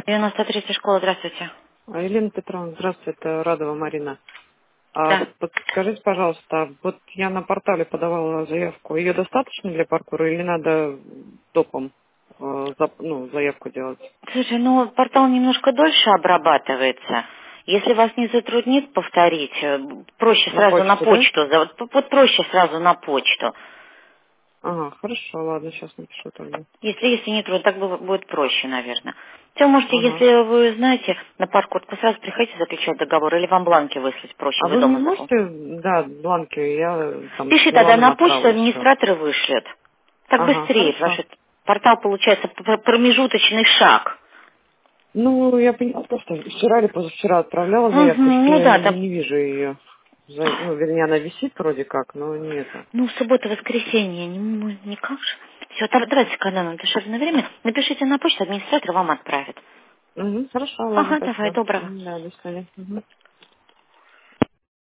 93-я школа, здравствуйте. Елена Петровна, здравствуйте, это Радова Марина. Да. Подскажите, пожалуйста, вот я на портале подавала заявку. Ее достаточно для паркура или надо допом заявку делать? Слушай, портал немножко дольше обрабатывается. Если вас не затруднит повторить, проще На сразу на почту, да? почту. Вот проще сразу на почту. Ага, хорошо, ладно, сейчас напишу тогда. Если не трудно, так будет проще, наверное. Все можете, Ага. если вы знаете, на паркурт, вы сразу приходите заключать договор, или вам бланки выслать проще, А вы вы мне дома заполните. можете, да, бланки, я там с Пиши тогда Миланом на почту, отправлю все. администраторы вышлют. Так Ага, быстрее, хорошо. ваш портал получается промежуточный шаг. Ну, я поняла, просто вчера или позавчера отправляла заявку, Мгм, что ну я да, там. не вижу ее. Вернее, она висит вроде как, но не это. Суббота, воскресенье, никак же. Все, давайте, когда нам душевное время, напишите на почту, администратор вам отправит. Угу, хорошо, ладно, Ага, давай, спасибо. доброго. Да, до свидания. Мгм.